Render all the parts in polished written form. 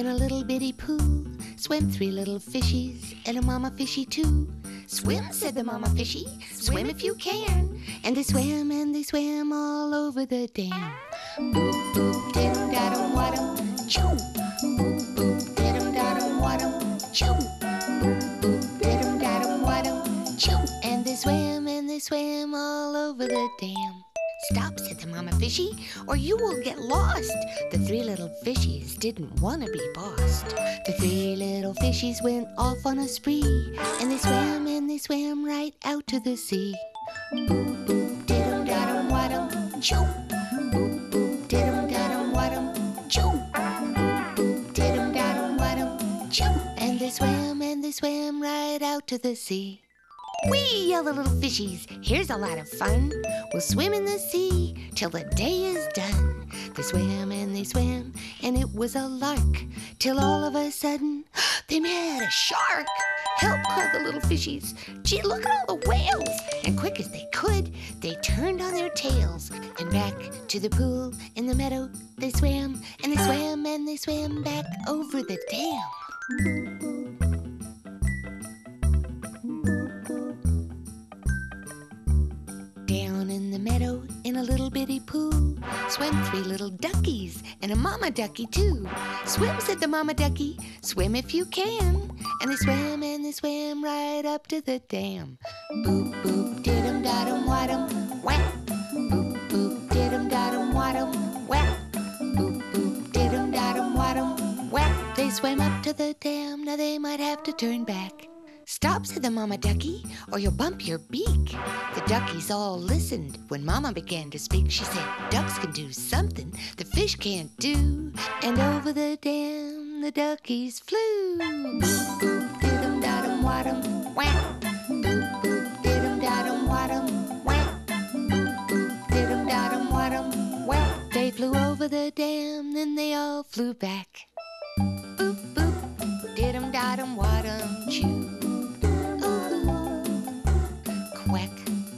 in a little bitty pool swam three little fishies and a mama fishy too. Swim, said the mama fishy, swim if you can. And they swam all over the dam. Boop, boop, diddum, daddum, waddum, choo. Boop, boop, diddum, daddum, waddum, choo. Boop, boop, diddum, daddum, waddum, choo. And they swam all over the dam. Stop, said the mama fishy, or you will get lost. The three little fishies didn't want to be bossed. The three little fishies went off on a spree, and they swam right out to the sea. Boop, boop, diddum, daddum, waddum, choo. Boop, boop, diddum, daddum, waddum, choo. Boop, boop, diddum, daddum, waddum, choo. And they swam right out to the sea. Whee! Yell the little fishies, here's a lot of fun. We'll swim in the sea till the day is done. They swam, and it was a lark. Till all of a sudden, they met a shark. Help, called the little fishies. Gee, look at all the whales. And quick as they could, they turned on their tails. And back to the pool in the meadow they swam. And they swam back over the dam. Down in the meadow, in a little bitty pool, swam three little duckies and a mama ducky too. Swim, said the mama ducky, swim if you can. And they swam right up to the dam. Boop, boop, diddum, daddum, waddum, whack. Boop, boop, diddum, daddum, waddum, whack. Boop, boop, diddum, daddum, waddum, whack. They swam up to the dam, now they might have to turn back. Stop, said the mama ducky, or you'll bump your beak. The duckies all listened when mama began to speak. She said, ducks can do something the fish can't do. And over the dam the duckies flew. Boop, boop, diddum, daddum, waddum, whack. Boop, boop, diddum, daddum, waddum, whack. Boop, boop, diddum, daddum, waddum, whack. They flew over the dam, then they all flew back. Boop, boop, diddum, daddum, waddum, choo. Quack,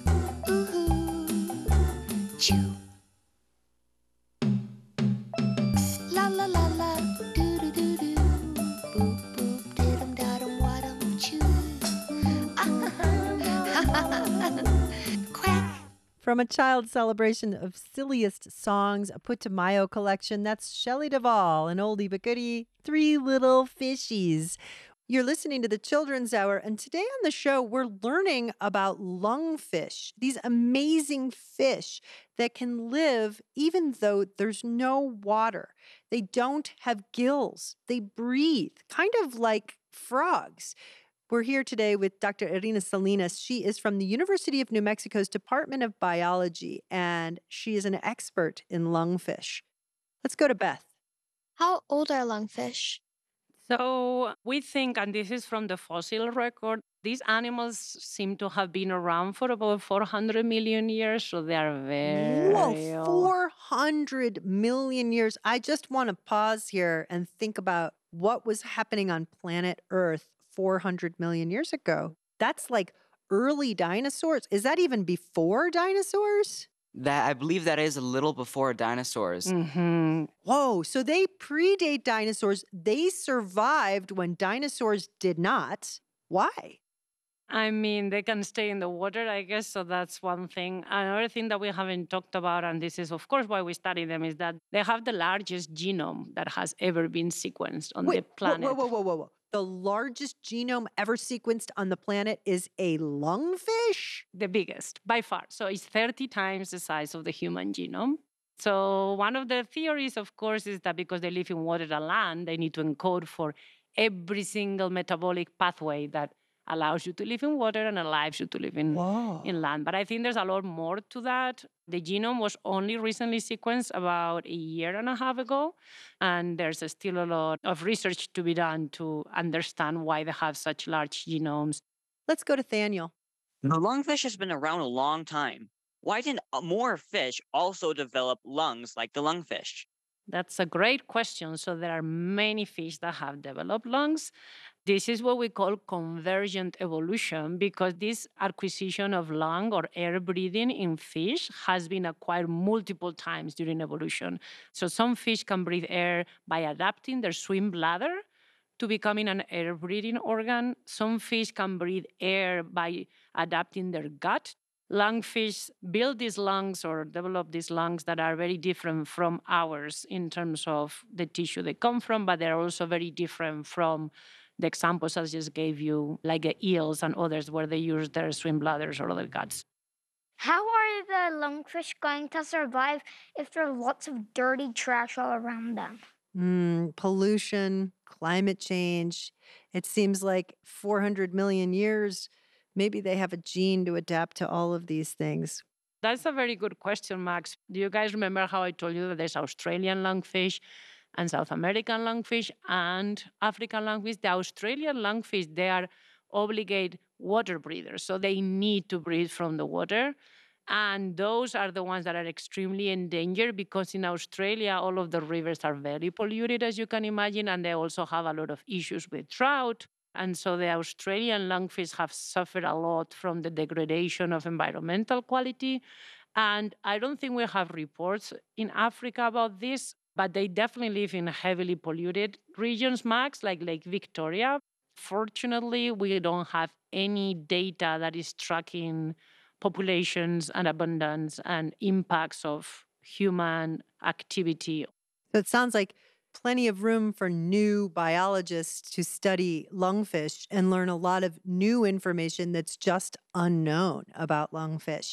ooh, choo. La la la la, doo doo doo doo. Boop boop, diddum daddum waddum choo. Quack. From a child celebration of silliest songs, a Putumayo collection, that's Shelley Duvall, an oldie but goodie, Three Little Fishies. You're listening to the Children's Hour, and today on the show, we're learning about lungfish, these amazing fish that can live even though there's no water. They don't have gills. They breathe, kind of like frogs. We're here today with Dr. Irina Salinas. She is from the University of New Mexico's Department of Biology, and she is an expert in lungfish. Let's go to Beth. How old are lungfish? So we think, and this is from the fossil record, these animals seem to have been around for about 400 million years, so they are very Whoa, old. 400 million years. I just want to pause here and think about what was happening on planet Earth 400 million years ago. That's like early dinosaurs. Is that even before dinosaurs? That I believe that is a little before dinosaurs. Mm-hmm. Whoa, so they predate dinosaurs. They survived when dinosaurs did not. Why? I mean, they can stay in the water, I guess, so that's one thing. Another thing that we haven't talked about, and this is, of course, why we study them, is that they have the largest genome that has ever been sequenced on the planet. Whoa. The largest genome ever sequenced on the planet is a lungfish? The biggest, by far. So it's 30 times the size of the human genome. So one of the theories, of course, is that because they live in water and land, they need to encode for every single metabolic pathway that allows you to live in water and allows you to live in land. But I think there's a lot more to that. The genome was only recently sequenced about a year and a half ago, and there's still a lot of research to be done to understand why they have such large genomes. Let's go to Thaniel. The lungfish has been around a long time. Why didn't more fish also develop lungs like the lungfish? That's a great question. So there are many fish that have developed lungs. This is what we call convergent evolution because this acquisition of lung or air breathing in fish has been acquired multiple times during evolution. So some fish can breathe air by adapting their swim bladder to becoming an air breathing organ. Some fish can breathe air by adapting their gut. Lungfish build these lungs or develop these lungs that are very different from ours in terms of the tissue they come from, but they're also very different from the examples I just gave you, like the eels and others, where they use their swim bladders or their guts. How are the lungfish going to survive if there are lots of dirty trash all around them? Pollution, climate change. It seems like 400 million years, maybe they have a gene to adapt to all of these things. That's a very good question, Max. Do you guys remember how I told you that there's Australian lungfish and South American lungfish and African lungfish? The Australian lungfish, they are obligate water breathers, so they need to breathe from the water. And those are the ones that are extremely endangered because in Australia, all of the rivers are very polluted, as you can imagine, and they also have a lot of issues with drought. And so the Australian lungfish have suffered a lot from the degradation of environmental quality. And I don't think we have reports in Africa about this, but they definitely live in heavily polluted regions, Max, like Lake Victoria. Fortunately, we don't have any data that is tracking populations and abundance and impacts of human activity. So it sounds like plenty of room for new biologists to study lungfish and learn a lot of new information that's just unknown about lungfish.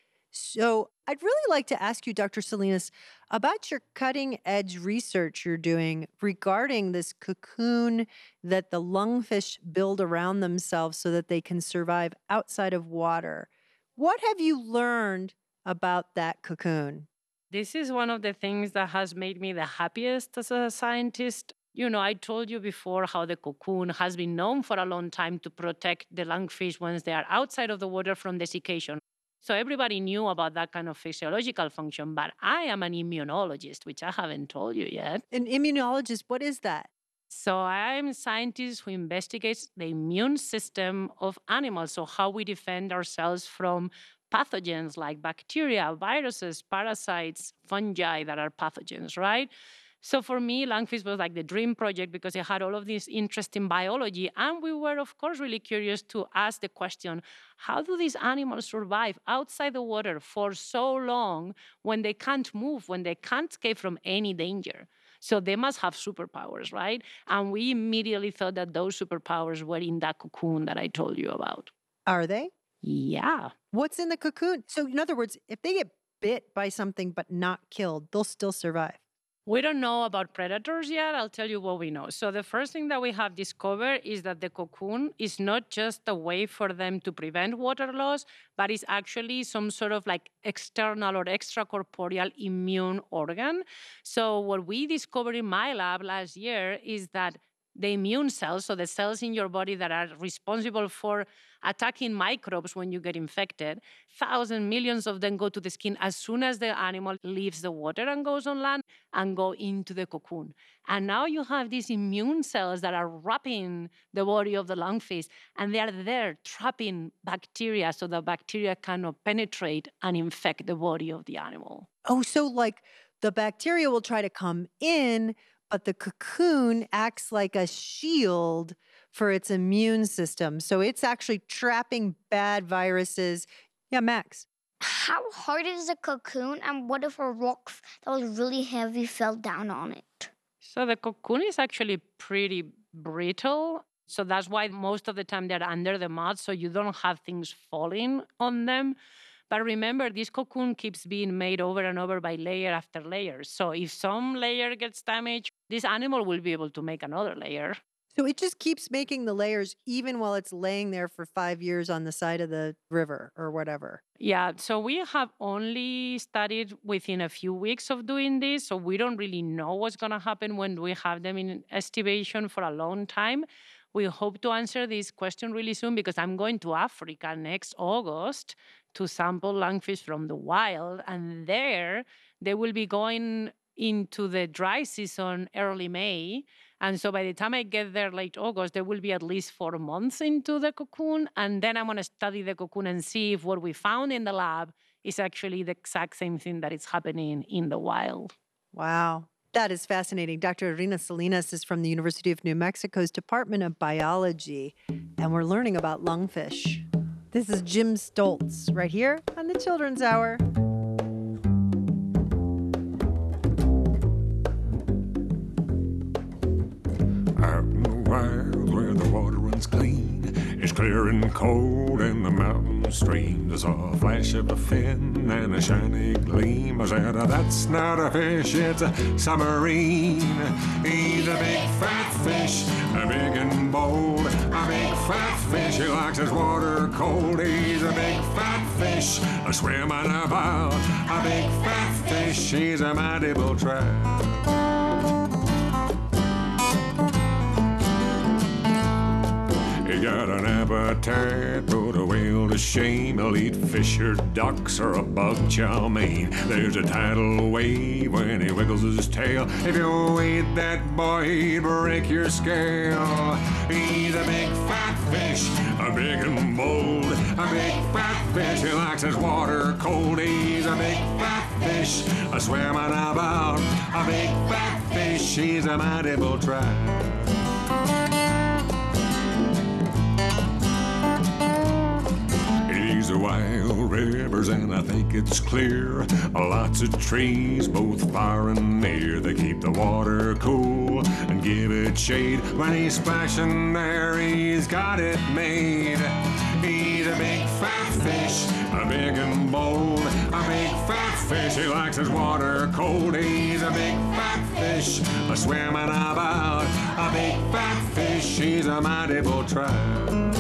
So I'd really like to ask you, Dr. Salinas, about your cutting edge research you're doing regarding this cocoon that the lungfish build around themselves so that they can survive outside of water. What have you learned about that cocoon? This is one of the things that has made me the happiest as a scientist. You know, I told you before how the cocoon has been known for a long time to protect the lungfish once they are outside of the water from desiccation. So everybody knew about that kind of physiological function, but I am an immunologist, which I haven't told you yet. An immunologist, what is that? So I'm a scientist who investigates the immune system of animals, so how we defend ourselves from pathogens like bacteria, viruses, parasites, fungi that are pathogens, right? So for me, Lungfish was like the dream project because it had all of this interesting biology. And we were, of course, really curious to ask the question, how do these animals survive outside the water for so long when they can't move, when they can't escape from any danger? So they must have superpowers, right? And we immediately thought that those superpowers were in that cocoon that I told you about. Are they? Yeah. What's in the cocoon? So in other words, if they get bit by something but not killed, they'll still survive. We don't know about predators yet. I'll tell you what we know. So the first thing that we have discovered is that the cocoon is not just a way for them to prevent water loss, but it's actually some sort of like external or extracorporeal immune organ. So what we discovered in my lab last year is that the immune cells, so the cells in your body that are responsible for attacking microbes when you get infected, thousands, millions of them go to the skin as soon as the animal leaves the water and goes on land and go into the cocoon. And now you have these immune cells that are wrapping the body of the lungfish, and they are there trapping bacteria so the bacteria cannot penetrate and infect the body of the animal. Oh, so like the bacteria will try to come in, but the cocoon acts like a shield for its immune system. So it's actually trapping bad viruses. Yeah, Max. How hard is the cocoon, and what if a rock that was really heavy fell down on it? So the cocoon is actually pretty brittle. So that's why most of the time they're under the mud, so you don't have things falling on them. But remember, this cocoon keeps being made over and over by layer after layer. So if some layer gets damaged, this animal will be able to make another layer. So it just keeps making the layers even while it's laying there for 5 years on the side of the river or whatever. Yeah, so we have only studied within a few weeks of doing this. So we don't really know what's going to happen when we have them in estivation for a long time. We hope to answer this question really soon because I'm going to Africa next August to sample lungfish from the wild. And there they will be going into the dry season early May. And so by the time I get there late August, they will be at least 4 months into the cocoon. And then I'm going to study the cocoon and see if what we found in the lab is actually the exact same thing that is happening in the wild. Wow. That is fascinating. Dr. Irina Salinas is from the University of New Mexico's Department of Biology, and we're learning about lungfish. This is Jim Stoltz right here on the Children's Hour. Out in the wild where the water runs clean, it's clear and cold in the mountain streams. I saw a flash of a fin and a shiny gleam. I said, that's not a fish, it's a submarine. He's a big fat fish, a big and bold. A big fat fish, he likes his water cold. He's a big fat fish, a swimming about. A big fat fish, he's a mighty bull trout. He got an appetite, put a whale to shame. He'll eat fish or ducks or a bug chow mein. There's a tidal wave when he wiggles his tail. If you eat that boy, he'd break your scale. He's a big fat fish, a big and bold. A big fat fish, he likes his water cold. He's a big fat fish, a swimming about. A big fat fish, he's a mighty bull trout. These are wild rivers and I think it's clear. Lots of trees both far and near. They keep the water cool and give it shade. When he's splashing there, he's got it made. He's a big fat fish, a big and bold. A big fat fish, he likes his water cold. He's a big fat fish, a swimming about. A big fat fish, he's a mighty bull trout.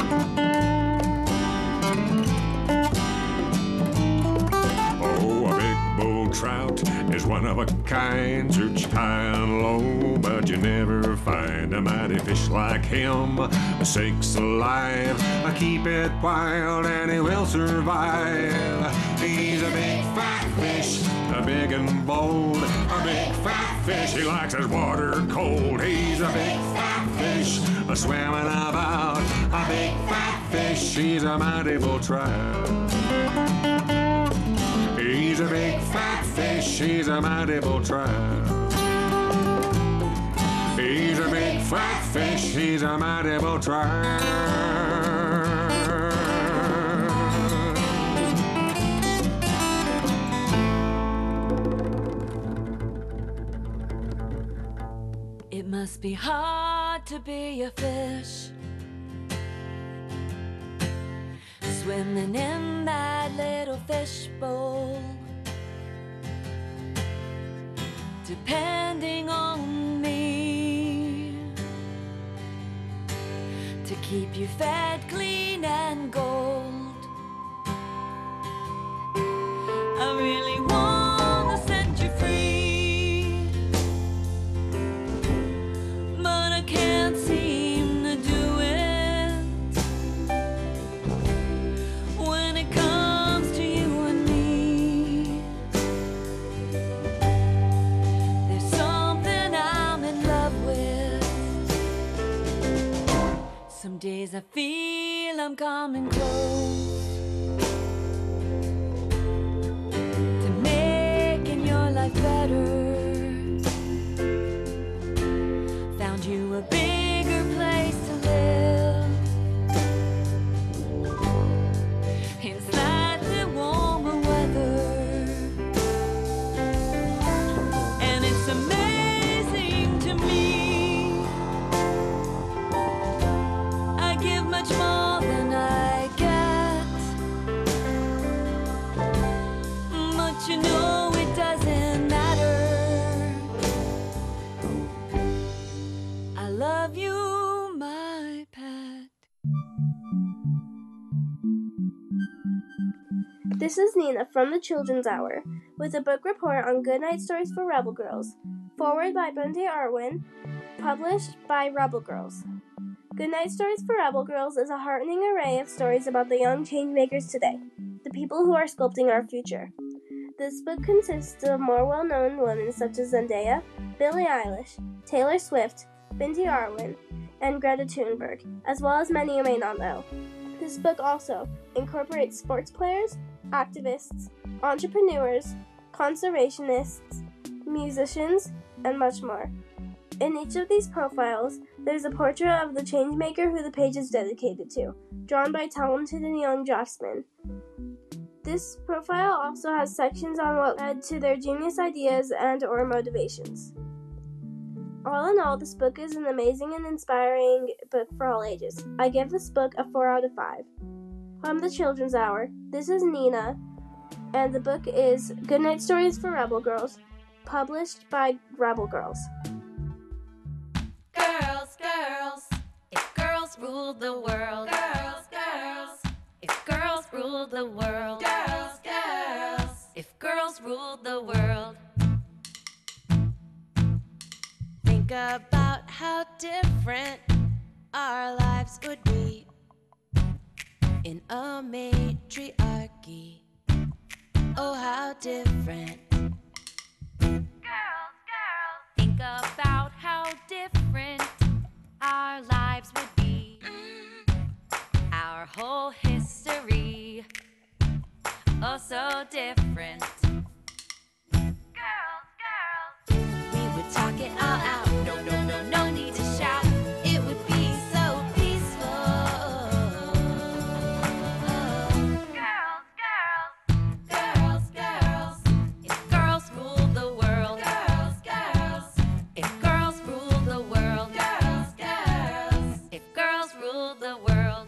Trout is one of a kind, search high and low, but you never find a mighty fish like him. Sakes alive, keep it wild and he will survive. He's a big fat fish, a big and bold. A big fat fish, he likes his water cold. He's a big fat fish, a swimming about. A big fat fish, he's a mighty bull trout. He's a big fat fish, he's a mighty bull trout. He's a big fat fish, he's a mighty bull trout. It must be hard to be a fish, swimming in that little fishbowl, depending on me to keep you fed, clean and gold. I really want to set you free, but I can't seem to do it. When it comes to you and me, there's something I'm in love with. Some days I feel I'm coming close to making your life better. Found you a bigger place to live, in slightly warmer weather. And it's amazing to me, I give much more than I get, but you know it doesn't matter. I love you, my pet. This is Nina from the Children's Hour with a book report on Goodnight Stories for Rebel Girls, forward by Bunty Arwin, published by Rebel Girls. Goodnight Stories for Rebel Girls is a heartening array of stories about the young changemakers today, the people who are sculpting our future. This book consists of more well-known women such as Zendaya, Billie Eilish, Taylor Swift, Bindi Arwin, and Greta Thunberg, as well as many you may not know. This book also incorporates sports players, activists, entrepreneurs, conservationists, musicians, and much more. In each of these profiles, there's a portrait of the changemaker who the page is dedicated to, drawn by talented and young draftsmen. This profile also has sections on what led to their genius ideas and/or motivations. All in all, this book is an amazing and inspiring book for all ages. I give this book a 4 out of 5. From the Children's Hour, this is Nina, and the book is Goodnight Stories for Rebel Girls, published by Rebel Girls. Girls, girls, if girls ruled the world. Girls, girls, if girls ruled the world. Girls, girls, if girls ruled the world. Think about how different our lives would be in a matriarchy. Oh, how different. Girls, girls, think about how different our lives would be. Our whole history, oh, so different. Girls, girls, we would talk it all out. No, no, no, no need to shout. It would be so peaceful. Girls, girls, girls, girls, if girls ruled the world. Girls, girls, if girls ruled the world. Girls, girls, if girls ruled the world.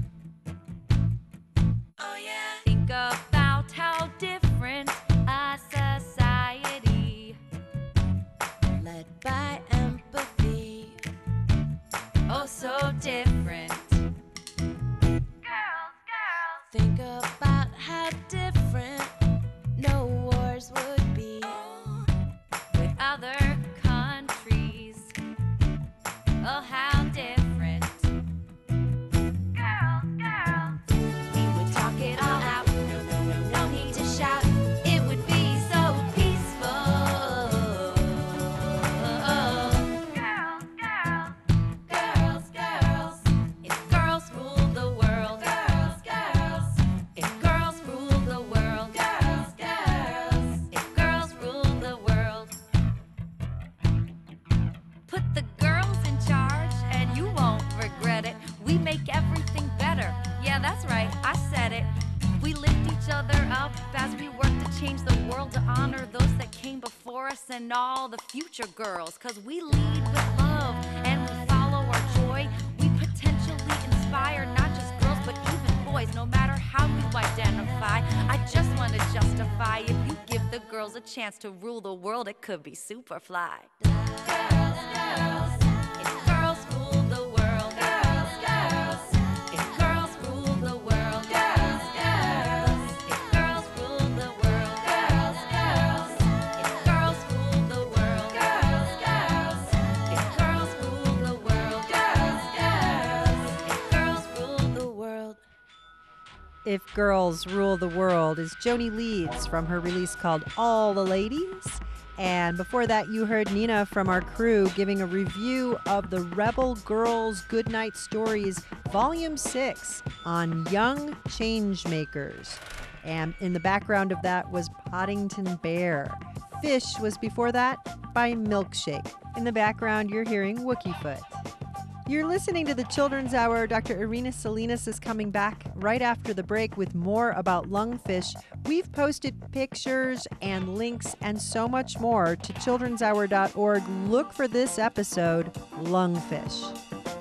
Oh yeah. Think about how different a society led by empathy. Oh, so different. Girls, girls, think about how different no wars would be with other countries. Oh, how different. Girls, girls, we would talk it all out. No, no, no, no need to shout. It would be so peaceful. Girls, girls, girls, girls, if girls ruled the world. Girls, girls, if girls ruled the world. Girls, girls, if girls ruled the world. Put the girls in charge and you won't regret it. We make everything better. Yeah, that's right, I said it. We lift each other up as we work to change the world, to honor those that came before us and all the future girls. Cause we lead with love and we follow our joy. We potentially inspire not just girls but even boys, no matter how you identify. I just want to justify, if you give the girls a chance to rule the world, it could be super fly. Girls, girls, if girls rule the world. Girls, girls, if girls rule the world. Girls, girls, if girls rule the world. Girls, girls, if girls rule the world. Girls, girls, if girls rule the world. Girls, girls, if girls rule the world. If Girls Rule the World is Joni Leeds from her release called All the Ladies. And before that, you heard Nina from our crew giving a review of the Rebel Girls Goodnight Stories Volume 6 on Young Changemakers. And in the background of that was Poddington Bear. Fish was before that by Milkshake. In the background, you're hearing Wookiefoot. You're listening to the Children's Hour. Dr. Irina Salinas is coming back right after the break with more about lungfish. We've posted pictures and links and so much more to childrenshour.org. Look for this episode, Lungfish.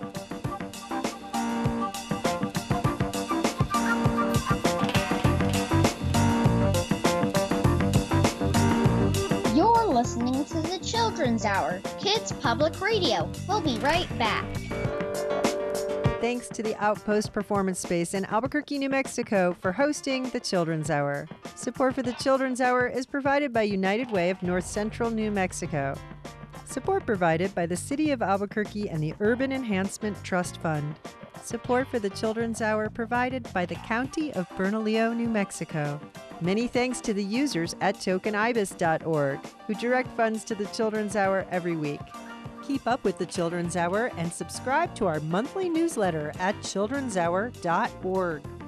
You're listening to the Children's Hour, Kids Public Radio. We'll be right back. Thanks to the Outpost Performance Space in Albuquerque, New Mexico for hosting the Children's Hour. Support for the Children's Hour is provided by United Way of North Central New Mexico. Support provided by the City of Albuquerque and the Urban Enhancement Trust Fund. Support for the Children's Hour provided by the County of Bernalillo, New Mexico. Many thanks to the users at tokenibis.org who direct funds to the Children's Hour every week. keep up with the Children's Hour and subscribe to our monthly newsletter at childrenshour.org.